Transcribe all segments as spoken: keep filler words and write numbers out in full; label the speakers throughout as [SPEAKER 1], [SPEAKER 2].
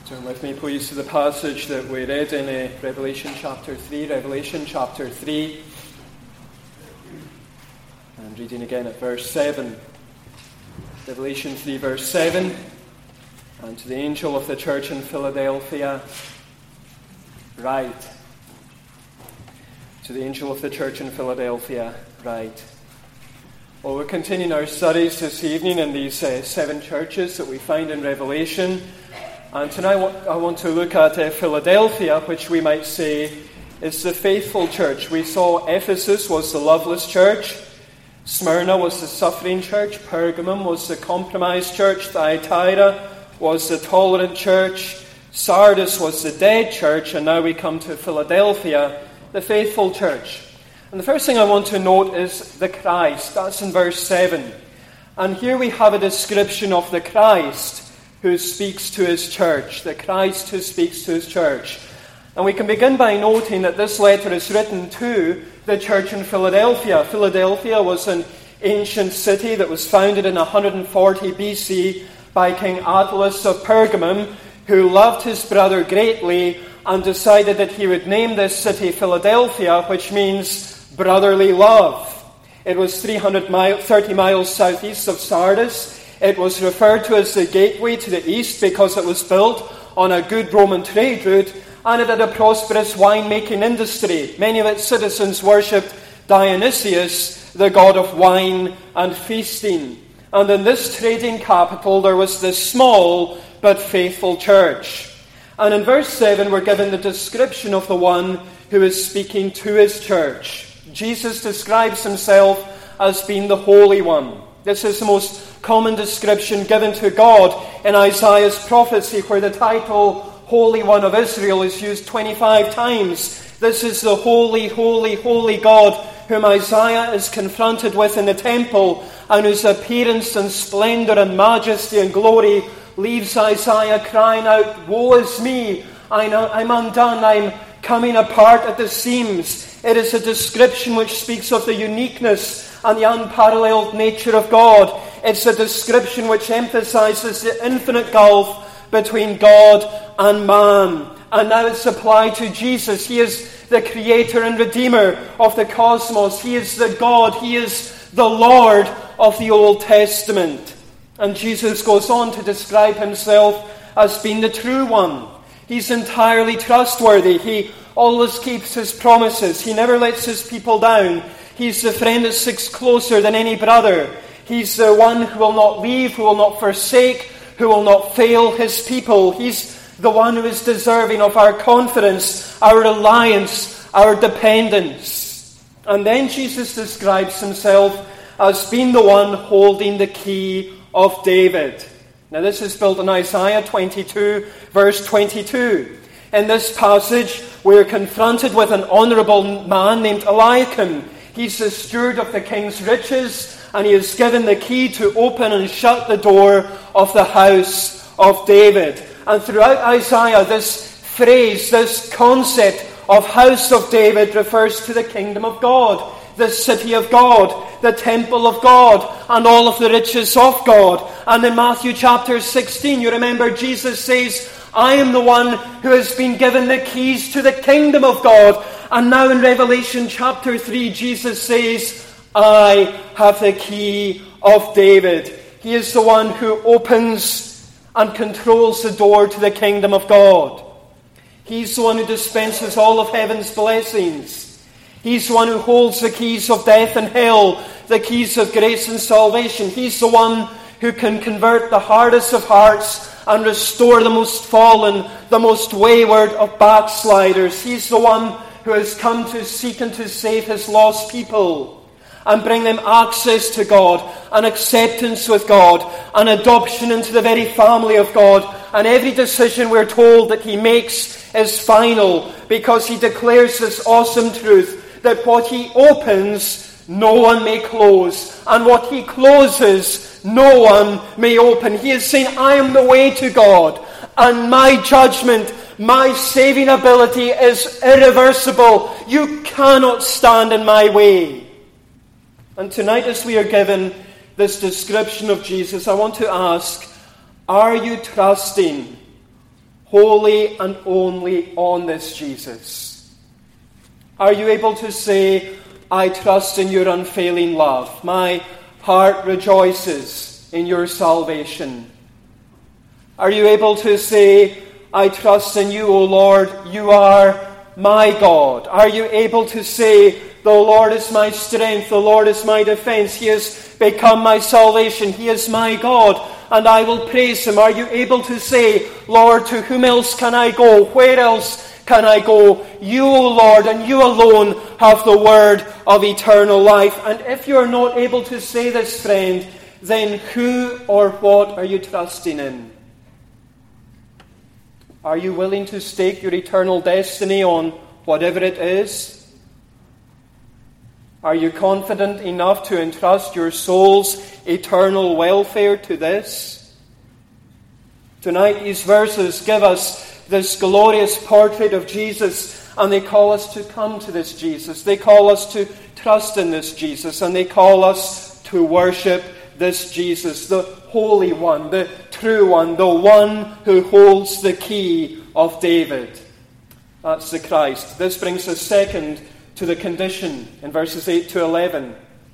[SPEAKER 1] Turn with me, please, to the passage that we read in uh, Revelation chapter three. Revelation chapter three. And reading again at verse seven. Revelation three, verse seven. And to the angel of the church in Philadelphia, write. To the angel of the church in Philadelphia, write. Well, we're continuing our studies this evening in these uh, seven churches that we find in Revelation. And tonight I want to look at uh, Philadelphia, which we might say is the faithful church. We saw Ephesus was the loveless church, Smyrna was the suffering church, Pergamum was the compromised church, Thyatira was the tolerant church, Sardis was the dead church, and now we come to Philadelphia, the faithful church. And the first thing I want to note is the Christ. That's in verse seven. And here we have a description of the Christ who speaks to his church, the Christ who speaks to his church. And we can begin by noting that this letter is written to the church in Philadelphia. Philadelphia was an ancient city that was founded in one hundred forty B C by King Attalus of Pergamum, who loved his brother greatly and decided that he would name this city Philadelphia, which means brotherly love. It was three hundred thirty miles southeast of Sardis. It was referred to as the gateway to the east because it was built on a good Roman trade route, and it had a prosperous winemaking industry. Many of its citizens worshipped Dionysius, the god of wine and feasting. And in this trading capital there was this small but faithful church. And in verse seven we're given the description of the one who is speaking to his church. Jesus describes himself as being the Holy One. This is the most common description given to God in Isaiah's prophecy, where the title Holy One of Israel is used twenty-five times. This is the holy, holy, holy God whom Isaiah is confronted with in the temple, and whose appearance and splendour and majesty and glory leaves Isaiah crying out, "Woe is me, I'm undone, I'm coming apart at the seams." It is a description which speaks of the uniqueness and the unparalleled nature of God. It's a description which emphasizes the infinite gulf between God and man. And now it's applied to Jesus. He is the creator and redeemer of the cosmos. He is the God. He is the Lord of the Old Testament. And Jesus goes on to describe himself as being the true one. He's entirely trustworthy. He always keeps his promises. He never lets his people down. He's the friend that sticks closer than any brother. He's the one who will not leave, who will not forsake, who will not fail his people. He's the one who is deserving of our confidence, our reliance, our dependence. And then Jesus describes himself as being the one holding the key of David. Now this is built on Isaiah twenty-two, verse twenty-two. In this passage, we are confronted with an honourable man named Eliakim. He's the steward of the king's riches, and he is given the key to open and shut the door of the house of David. And throughout Isaiah, this phrase, this concept of house of David refers to the kingdom of God, the city of God, the temple of God, and all of the riches of God. And in Matthew chapter sixteen, you remember Jesus says, "I am the one who has been given the keys to the kingdom of God." And now in Revelation chapter three, Jesus says, "I have the key of David." He is the one who opens and controls the door to the kingdom of God. He's the one who dispenses all of heaven's blessings. He's the one who holds the keys of death and hell, the keys of grace and salvation. He's the one who can convert the hardest of hearts and restore the most fallen, the most wayward of backsliders. He's the one who has come to seek and to save his lost people and bring them access to God, and acceptance with God, and adoption into the very family of God. And every decision, we're told, that he makes is final, because he declares this awesome truth, that what he opens, no one may close, and what he closes, no one may open. He is saying, "I am the way to God, and my judgment, my saving ability is irreversible. You cannot stand in my way." And tonight, as we are given this description of Jesus, I want to ask, are you trusting wholly and only on this Jesus? Are you able to say, I trust in your unfailing love. My heart rejoices in your salvation. Are you able to say, I trust in you, O Lord, you are my God? Are you able to say, the Lord is my strength, the Lord is my defense, He has become my salvation, He is my God, and I will praise Him? Are you able to say, Lord, to whom else can I go? Where else can I go? You, O Lord, and you alone have the word of eternal life. And if you are not able to say this, friend, then who or what are you trusting in? Are you willing to stake your eternal destiny on whatever it is? Are you confident enough to entrust your soul's eternal welfare to this? Tonight, these verses give us this glorious portrait of Jesus, and they call us to come to this Jesus. They call us to trust in this Jesus, and they call us to worship this Jesus, the Holy One, the true One, the one who holds the key of David. That's the Christ. This brings us second to the condition in verses eight to eleven.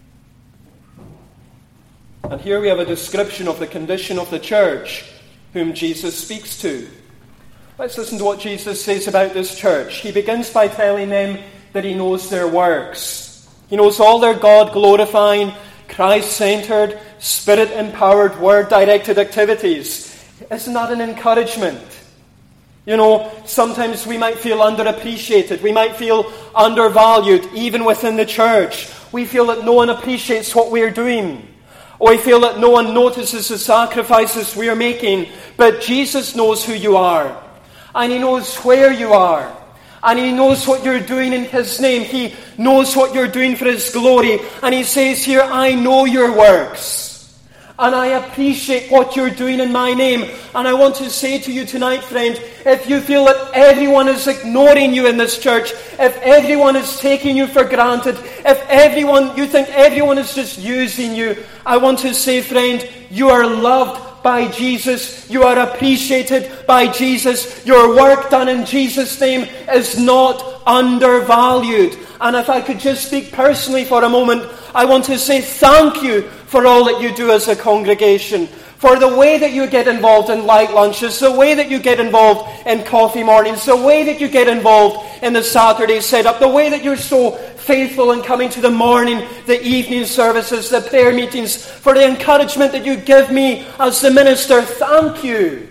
[SPEAKER 1] And here we have a description of the condition of the church whom Jesus speaks to. Let's listen to what Jesus says about this church. He begins by telling them that He knows their works. He knows all their God-glorifying, Christ-centered, Spirit-empowered, Word-directed activities. Isn't that an encouragement? You know, sometimes we might feel underappreciated. We might feel undervalued, even within the church. We feel that no one appreciates what we are doing. Or we feel that no one notices the sacrifices we are making. But Jesus knows who you are. And He knows where you are. And He knows what you're doing in His name. He knows what you're doing for His glory. And He says here, I know your works. And I appreciate what you're doing in my name. And I want to say to you tonight, friend, if you feel that everyone is ignoring you in this church, if everyone is taking you for granted, if everyone, you think everyone is just using you, I want to say, friend, you are loved by Jesus. You are appreciated by Jesus. Your work done in Jesus' name is not undervalued. And if I could just speak personally for a moment, I want to say thank you for all that you do as a congregation, for the way that you get involved in light lunches, the way that you get involved in coffee mornings, the way that you get involved in the Saturday setup, the way that you're so faithful in coming to the morning, the evening services, the prayer meetings, for the encouragement that you give me as the minister. Thank you.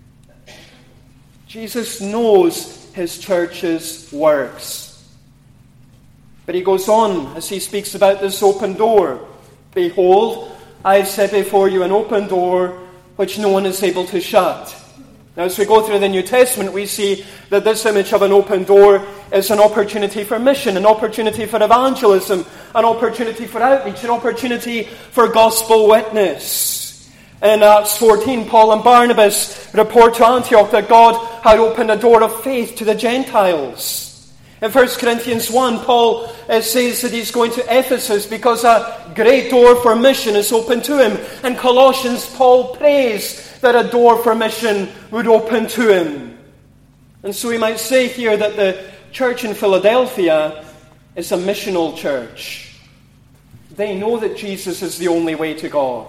[SPEAKER 1] Jesus knows His church's works. But He goes on as He speaks about this open door. Behold, I have set before you an open door which no one is able to shut. Now, as we go through the New Testament, we see that this image of an open door is an opportunity for mission, an opportunity for evangelism, an opportunity for outreach, an opportunity for gospel witness. In Acts fourteen, Paul and Barnabas report to Antioch that God had opened a door of faith to the Gentiles. In First Corinthians one, Paul uh, says that he's going to Ephesus because a great door for mission is open to him. In Colossians, Paul prays that a door for mission would open to him. And so we might say here that the church in Philadelphia is a missional church. They know that Jesus is the only way to God.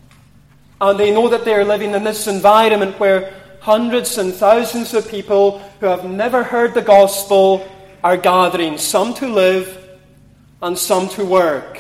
[SPEAKER 1] And they know that they are living in this environment where hundreds and thousands of people who have never heard the gospel are gathering, some to live and some to work.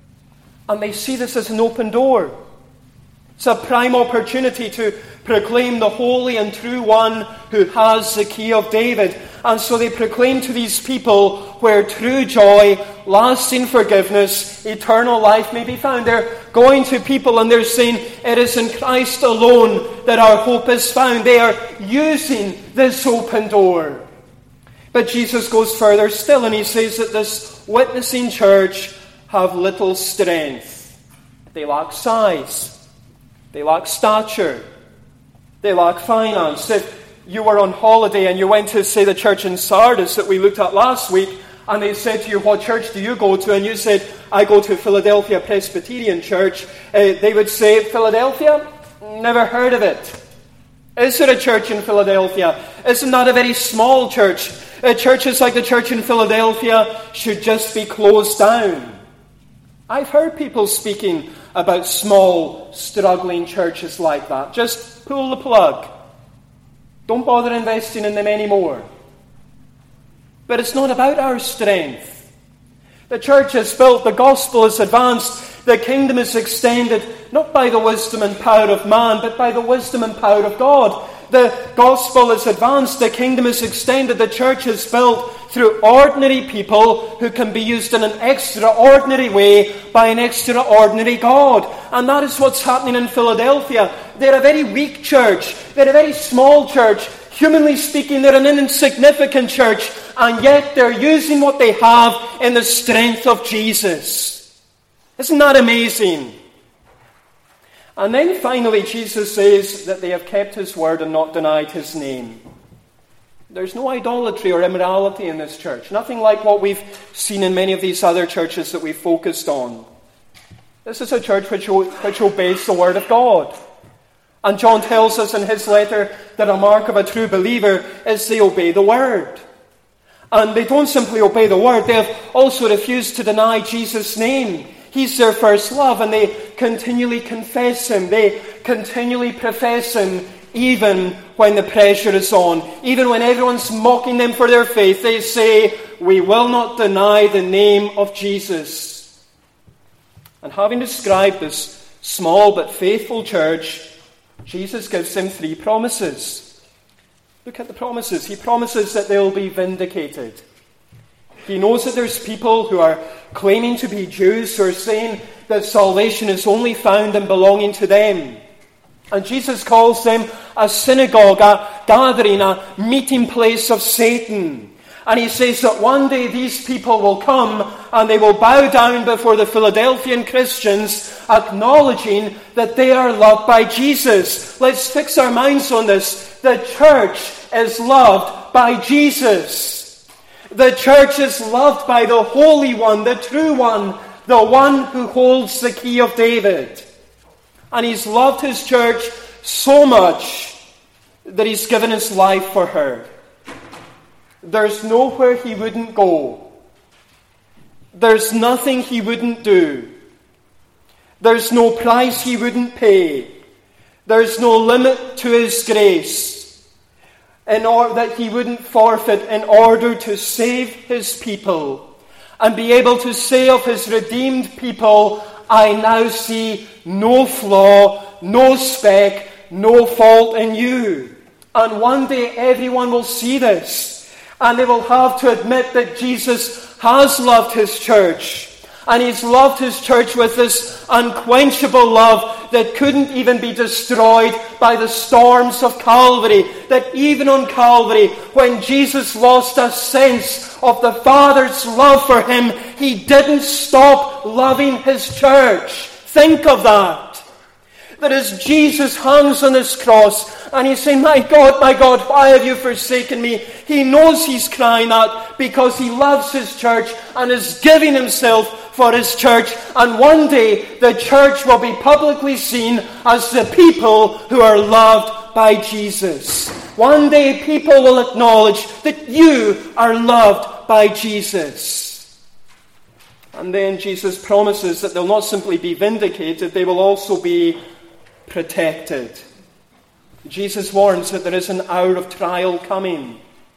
[SPEAKER 1] And they see this as an open door. It's a prime opportunity to proclaim the holy and true one who has the key of David. And so they proclaim to these people where true joy, lasting forgiveness, eternal life may be found. They're going to people and they're saying it is in Christ alone that our hope is found. They are using this open door. But Jesus goes further still, and He says that this witnessing church have little strength. They lack size. They lack stature. They lack finance. If you were on holiday and you went to, say, the church in Sardis that we looked at last week, and they said to you, what church do you go to? And you said, I go to Philadelphia Presbyterian Church. Uh, they would say, Philadelphia? Never heard of it. Is there a church in Philadelphia? Isn't that a very small church? Uh, churches like the church in Philadelphia should just be closed down. I've heard people speaking about small, struggling churches like that. Just pull the plug. Don't bother investing in them anymore. But it's not about our strength. The church is built, the gospel is advanced, the kingdom is extended, not by the wisdom and power of man, but by the wisdom and power of God. The gospel is advanced, the kingdom is extended, the church is built through ordinary people who can be used in an extraordinary way by an extraordinary God. And that is what's happening in Philadelphia. They're a very weak church. They're a very small church. Humanly speaking, they're an insignificant church. And yet they're using what they have in the strength of Jesus. Isn't that amazing? And then finally, Jesus says that they have kept his word and not denied his name. There's no idolatry or immorality in this church. Nothing like what we've seen in many of these other churches that we've focused on. This is a church which, which obeys the word of God. And John tells us in his letter that a mark of a true believer is they obey the word. And they don't simply obey the word, they have also refused to deny Jesus' name. He's their first love, and they continually confess him. They continually profess him, even when the pressure is on. Even when everyone's mocking them for their faith, they say, we will not deny the name of Jesus. And having described this small but faithful church, Jesus gives them three promises. Look at the promises. He promises that they'll be vindicated. He knows that there's people who are claiming to be Jews who are saying that salvation is only found in belonging to them. And Jesus calls them a synagogue, a gathering, a meeting place of Satan. And he says that one day these people will come and they will bow down before the Philadelphian Christians, acknowledging that they are loved by Jesus. Let's fix our minds on this. The church is loved by Jesus. The church is loved by the Holy One, the true One, the one who holds the key of David. And he's loved his church so much that he's given his life for her. There's nowhere he wouldn't go. There's nothing he wouldn't do. There's no price he wouldn't pay. There's no limit to his grace in order that he wouldn't forfeit in order to save his people and be able to say of his redeemed people, I now see no flaw, no speck, no fault in you. And one day everyone will see this, and they will have to admit that Jesus has loved his church. And he's loved his church with this unquenchable love that couldn't even be destroyed by the storms of Calvary. That even on Calvary, when Jesus lost a sense of the Father's love for him, he didn't stop loving his church. Think of that. That as Jesus hangs on this cross and he's saying, my God, my God, why have you forsaken me? He knows he's crying that because he loves his church and is giving himself for his church. And one day the church will be publicly seen as the people who are loved by Jesus. One day people will acknowledge that you are loved by Jesus. And then Jesus promises that they'll not simply be vindicated, they will also be protected. Jesus warns that there is an hour of trial coming.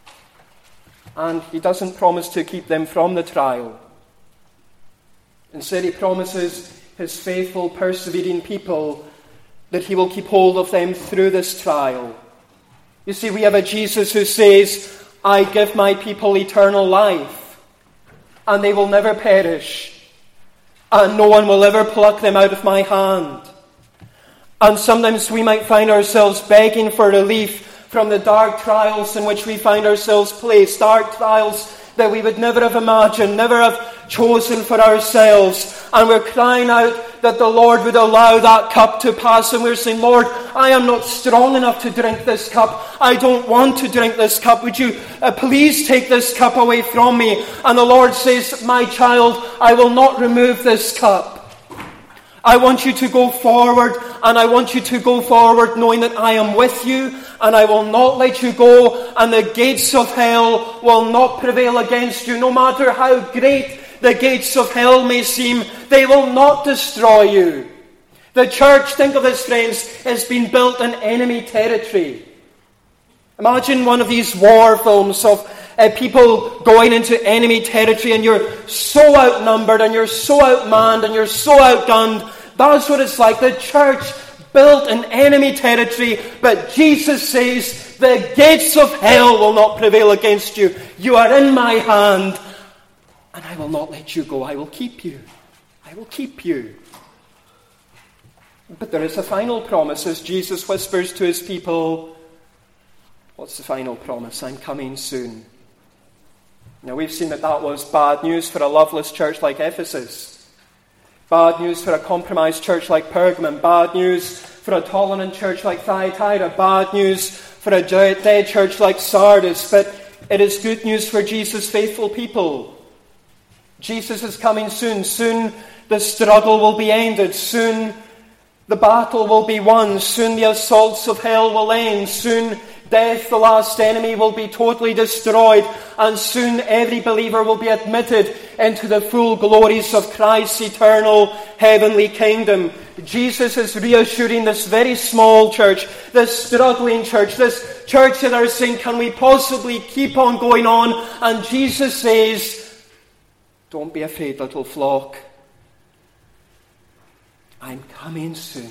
[SPEAKER 1] And he doesn't promise to keep them from the trial. Instead, he promises his faithful, persevering people that he will keep hold of them through this trial. You see, we have a Jesus who says, I give my people eternal life, and they will never perish, and no one will ever pluck them out of my hand. And sometimes we might find ourselves begging for relief from the dark trials in which we find ourselves placed, dark trials that we would never have imagined, never have chosen for ourselves. And we're crying out that the Lord would allow that cup to pass. And we're saying, Lord, I am not strong enough to drink this cup. I don't want to drink this cup. Would you uh, please take this cup away from me? And the Lord says, my child, I will not remove this cup I want you to go forward, and I want you to go forward knowing that I am with you, and I will not let you go, and the gates of hell will not prevail against you. No matter how great the gates of hell may seem, they will not destroy you. The church, think of this, friends, has been built in enemy territory. Imagine one of these war films of uh, people going into enemy territory, and you're so outnumbered, and you're so outmanned, and you're so outgunned. That's what it's like. The church built in enemy territory, but Jesus says, the gates of hell will not prevail against you. You are in my hand, and I will not let you go. I will keep you. I will keep you. But there is a final promise as Jesus whispers to his people. What's the final promise? I'm coming soon. Now, we've seen that that was bad news for a loveless church like Ephesus. Bad news for a compromised church like Pergamum. Bad news for a tolerant church like Thyatira. Bad news for a dead church like Sardis. But it is good news for Jesus' faithful people. Jesus is coming soon. Soon the struggle will be ended. Soon the battle will be won. Soon the assaults of hell will end. Soon death, the last enemy, will be totally destroyed. And soon every believer will be admitted into the full glories of Christ's eternal heavenly kingdom. Jesus is reassuring this very small church, this struggling church, this church that are saying, can we possibly keep on going on? And Jesus says, don't be afraid, little flock. I'm coming soon.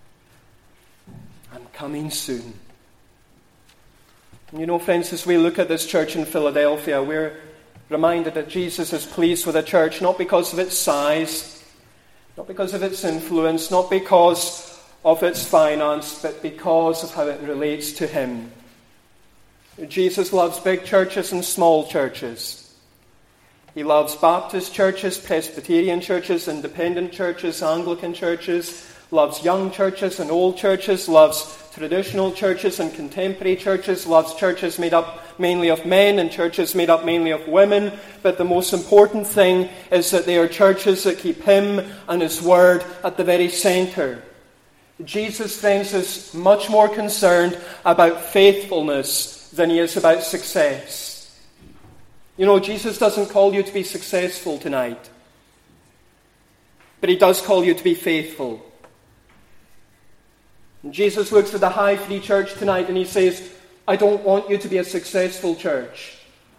[SPEAKER 1] I'm coming soon. You know, friends, as we look at this church in Philadelphia, we're reminded that Jesus is pleased with the church, not because of its size, not because of its influence, not because of its finance, but because of how it relates to him. Jesus loves big churches and small churches. He loves Baptist churches, Presbyterian churches, independent churches, Anglican churches, loves young churches and old churches, loves traditional churches and contemporary churches, loves churches made up mainly of men and churches made up mainly of women. But the most important thing is that they are churches that keep him and his word at the very centre. Jesus, friends, is much more concerned about faithfulness than he is about success. You know, Jesus doesn't call you to be successful tonight, but he does call you to be faithful. And Jesus looks at the High Free Church tonight and he says, I don't want you to be a successful church.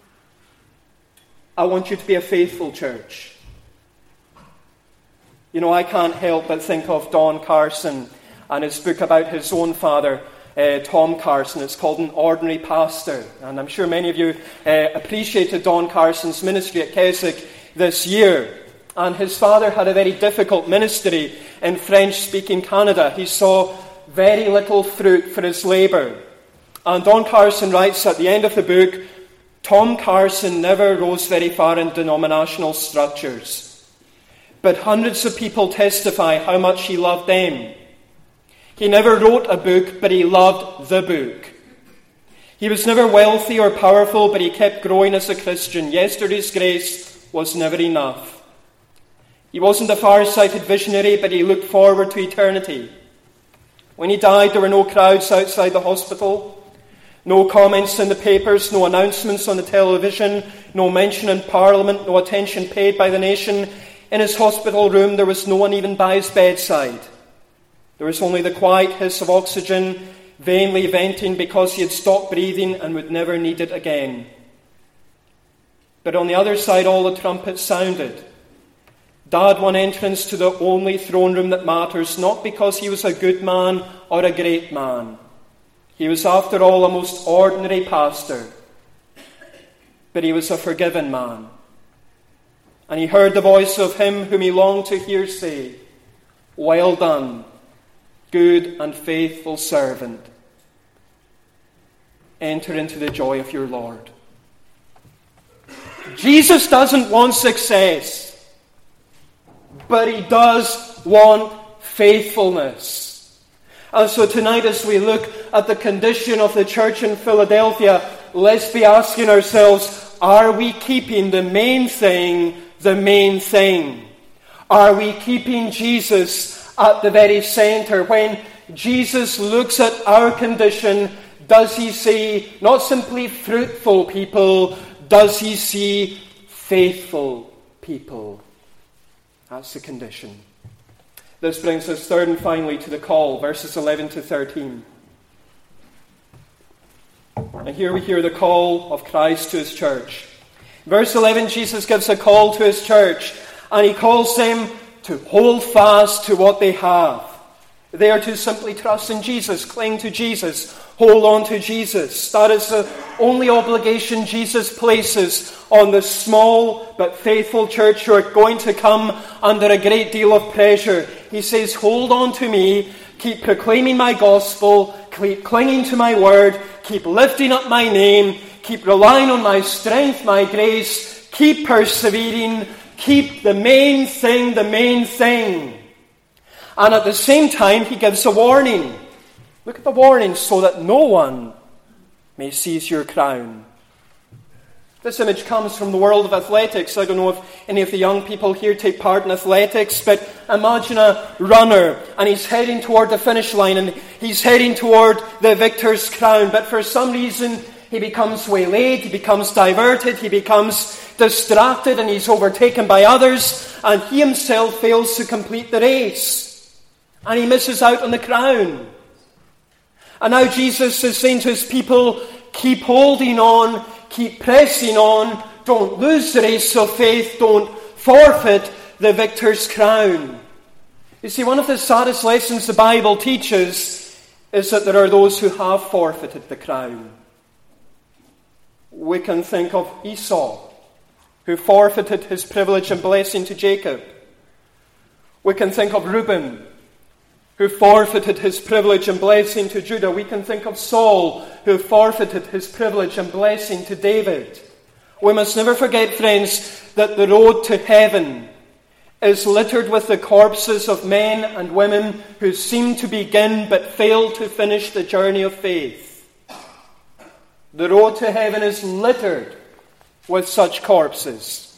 [SPEAKER 1] I want you to be a faithful church. You know, I can't help but think of Don Carson and his book about his own father, Uh, Tom Carson. It's called An Ordinary Pastor. And I'm sure many of you uh, appreciated Don Carson's ministry at Keswick this year. And his father had a very difficult ministry in French-speaking Canada. He saw very little fruit for his labour. And Don Carson writes at the end of the book, Tom Carson never rose very far in denominational structures, but hundreds of people testify how much he loved them. He never wrote a book, but he loved the book. He was never wealthy or powerful, but he kept growing as a Christian. Yesterday's grace was never enough. He wasn't a far-sighted visionary, but he looked forward to eternity. When he died, there were no crowds outside the hospital, no comments in the papers, no announcements on the television, no mention in Parliament, no attention paid by the nation. In his hospital room, there was no one even by his bedside. There was only the quiet hiss of oxygen, vainly venting because he had stopped breathing and would never need it again. But on the other side, all the trumpets sounded. Dad won entrance to the only throne room that matters, not because he was a good man or a great man. He was, after all, a most ordinary pastor. But he was a forgiven man. And he heard the voice of him whom he longed to hear say, "Well done, good and faithful servant. Enter into the joy of your Lord." Jesus doesn't want success, but he does want faithfulness. And so tonight, as we look at the condition of the church in Philadelphia, let's be asking ourselves, are we keeping the main thing the main thing? Are we keeping Jesus at the very center. When Jesus looks at our condition, does he see not simply fruitful people, does he see faithful people? That's the condition. This brings us third and finally to the call, verses eleven to thirteen. And here we hear the call of Christ to his church. Verse eleven, Jesus gives a call to his church, and he calls them to hold fast to what they have. They are to simply trust in Jesus, cling to Jesus, hold on to Jesus. That is the only obligation Jesus places on the small but faithful church who are going to come under a great deal of pressure. He says, hold on to me, keep proclaiming my gospel, keep clinging to my word, keep lifting up my name, keep relying on my strength, my grace, keep persevering, keep the main thing, the main thing. And at the same time, he gives a warning. Look at the warning, so that no one may seize your crown. This image comes from the world of athletics. I don't know if any of the young people here take part in athletics, but imagine a runner, and he's heading toward the finish line, and he's heading toward the victor's crown. But for some reason, he becomes waylaid, he becomes diverted, he becomes distracted, and he's overtaken by others, and he himself fails to complete the race. And he misses out on the crown. And now Jesus is saying to his people, keep holding on, keep pressing on, don't lose the race of faith, don't forfeit the victor's crown. You see, one of the saddest lessons the Bible teaches is that there are those who have forfeited the crown. We can think of Esau, who forfeited his privilege and blessing to Jacob. We can think of Reuben, who forfeited his privilege and blessing to Judah. We can think of Saul, who forfeited his privilege and blessing to David. We must never forget, friends, that the road to heaven is littered with the corpses of men and women who seem to begin but fail to finish the journey of faith. The road to heaven is littered with such corpses.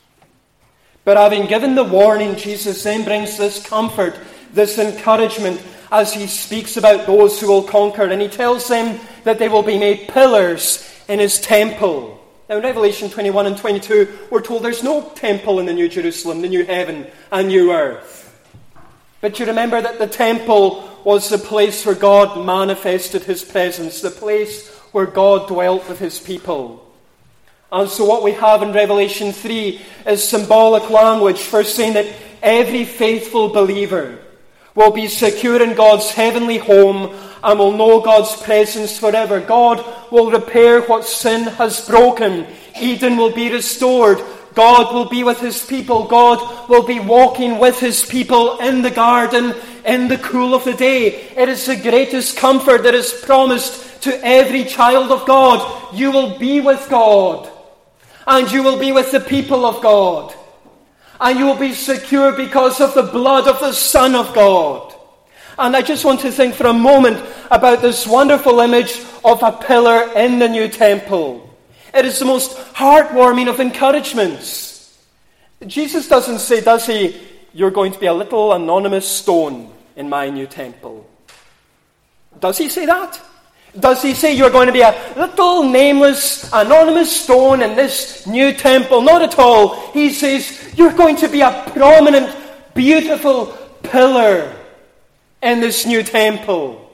[SPEAKER 1] But having given the warning, Jesus then brings this comfort, this encouragement, as he speaks about those who will conquer. And he tells them that they will be made pillars in his temple. Now in Revelation twenty-one and twenty-two, we're told there's no temple in the New Jerusalem, the new heaven and new earth. But you remember that the temple was the place where God manifested his presence, the place where God dwelt with his people. And so what we have in Revelation three is symbolic language for saying that every faithful believer will be secure in God's heavenly home and will know God's presence forever. God will repair what sin has broken. Eden will be restored. God will be with his people. God will be walking with his people in the garden in the cool of the day. It is the greatest comfort that is promised to every child of God. You will be with God, and you will be with the people of God. And you will be secure because of the blood of the Son of God. And I just want to think for a moment about this wonderful image of a pillar in the new temple. It is the most heartwarming of encouragements. Jesus doesn't say, does he, you're going to be a little anonymous stone in my new temple. Does he say that? Does he say you're going to be a little nameless, anonymous stone in this new temple? Not at all. He says you're going to be a prominent, beautiful pillar in this new temple.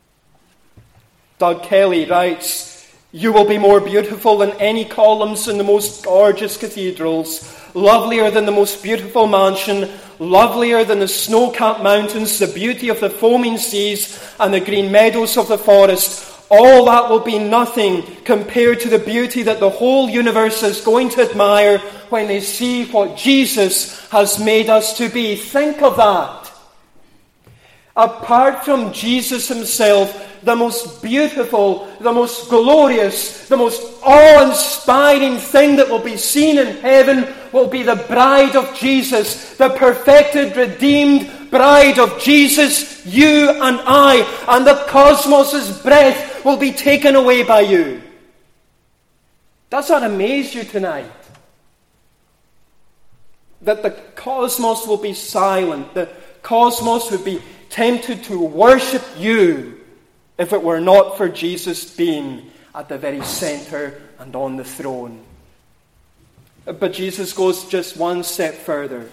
[SPEAKER 1] Doug Kelly writes, you will be more beautiful than any columns in the most gorgeous cathedrals, lovelier than the most beautiful mansion, lovelier than the snow-capped mountains, the beauty of the foaming seas, and the green meadows of the forest. All that will be nothing compared to the beauty that the whole universe is going to admire when they see what Jesus has made us to be. Think of that. Apart from Jesus himself, the most beautiful, the most glorious, the most awe-inspiring thing that will be seen in heaven will be the bride of Jesus, the perfected, redeemed bride of Jesus, you and I, and the cosmos' breath will be taken away by you. Does that amaze you tonight? That the cosmos will be silent, the cosmos would be tempted to worship you if it were not for Jesus being at the very center and on the throne. But Jesus goes just one step further,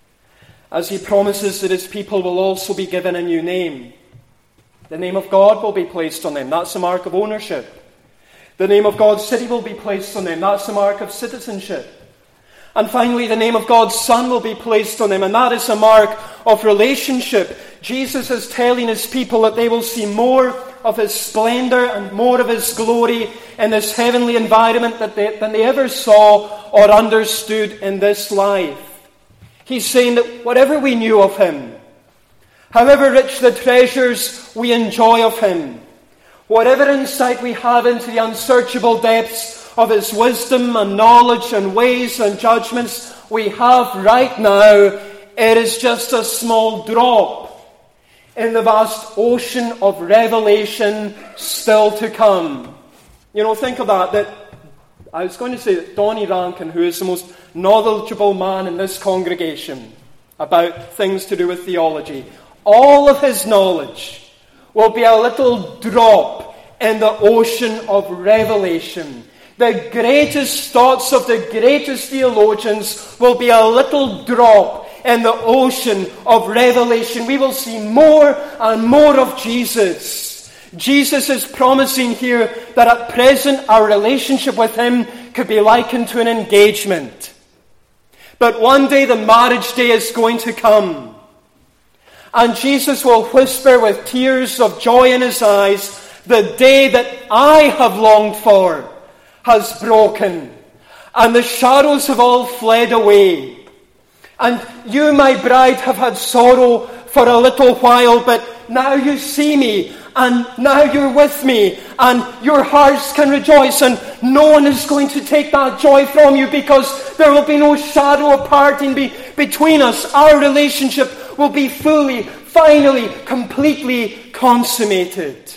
[SPEAKER 1] as he promises that his people will also be given a new name. The name of God will be placed on them. That's a mark of ownership. The name of God's city will be placed on them. That's a mark of citizenship. And finally, the name of God's Son will be placed on them, and that is a mark of relationship. Jesus is telling his people that they will see more of his splendor and more of his glory in this heavenly environment that they, than they ever saw or understood in this life. He's saying that whatever we knew of him, however rich the treasures we enjoy of him, whatever insight we have into the unsearchable depths of his wisdom and knowledge and ways and judgments we have right now, it is just a small drop in the vast ocean of revelation still to come. You know, think of that, that I was going to say that Donnie Rankin, who is the most knowledgeable man in this congregation about things to do with theology, all of his knowledge will be a little drop in the ocean of revelation. The greatest thoughts of the greatest theologians will be a little drop in the ocean of revelation. We will see more and more of Jesus. Jesus is promising here that at present our relationship with him could be likened to an engagement. But one day the marriage day is going to come. And Jesus will whisper with tears of joy in his eyes, the day that I have longed for has broken, and the shadows have all fled away. And you, my bride, have had sorrow for a little while, but now you see me, and now you're with me, and your hearts can rejoice, and no one is going to take that joy from you, because there will be no shadow of parting be- between us. Our relationship will be fully, finally, completely consummated.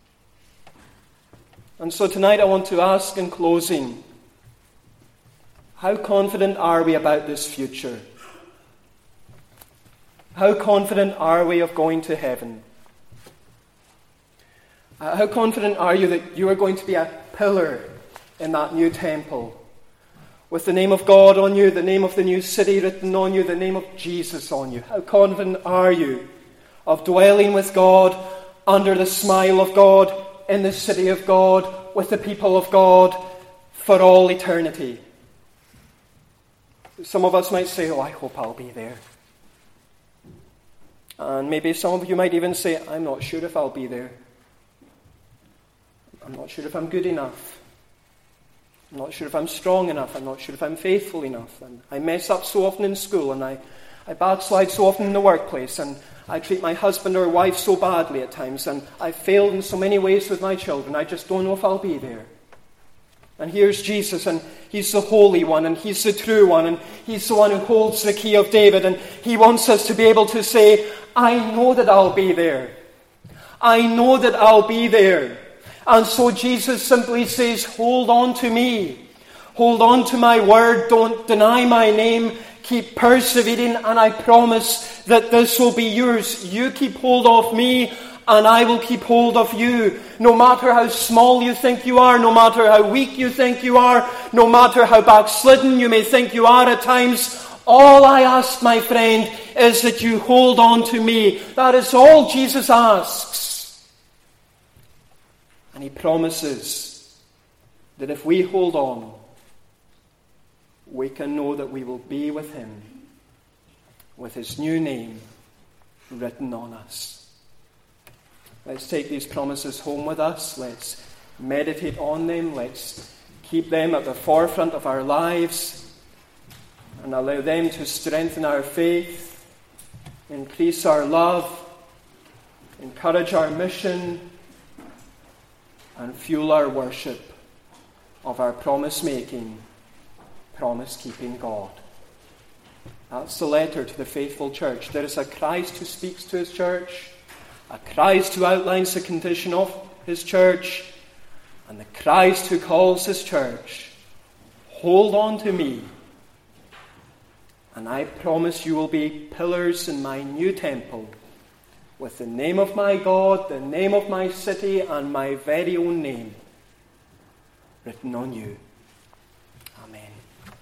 [SPEAKER 1] And so tonight I want to ask in closing, how confident are we about this future? How confident are we of going to heaven? Uh, how confident are you that you are going to be a pillar in that new temple, with the name of God on you, the name of the new city written on you, the name of Jesus on you? How confident are you of dwelling with God, under the smile of God, in the city of God, with the people of God, for all eternity? Some of us might say, oh, I hope I'll be there. And maybe some of you might even say, I'm not sure if I'll be there. I'm not sure if I'm good enough. I'm not sure if I'm strong enough. I'm not sure if I'm faithful enough. And I mess up so often in school, and I, I backslide so often in the workplace, and I treat my husband or wife so badly at times, and I've failed in so many ways with my children. I just don't know if I'll be there. And here's Jesus, and he's the Holy One, and he's the true one, and he's the one who holds the key of David, and he wants us to be able to say, I know that I'll be there. I know that I'll be there. And so Jesus simply says, hold on to me. Hold on to my word. Don't deny my name. Keep persevering, and I promise that this will be yours. You keep hold of me, and I will keep hold of you. No matter how small you think you are, no matter how weak you think you are, no matter how backslidden you may think you are at times, all I ask, my friend, is that you hold on to me. That is all Jesus asks. And he promises that if we hold on, we can know that we will be with him, with his new name written on us. Let's take these promises home with us. Let's meditate on them. Let's keep them at the forefront of our lives and allow them to strengthen our faith, increase our love, encourage our mission, and fuel our worship of our promise-making, promise-keeping God. That's the letter to the faithful church. There is a Christ who speaks to his church, a Christ who outlines the condition of his church, and the Christ who calls his church, hold on to me, And I promise you will be pillars in my new temple, with the name of my God, the name of my city, and my very own name written on you. Amen.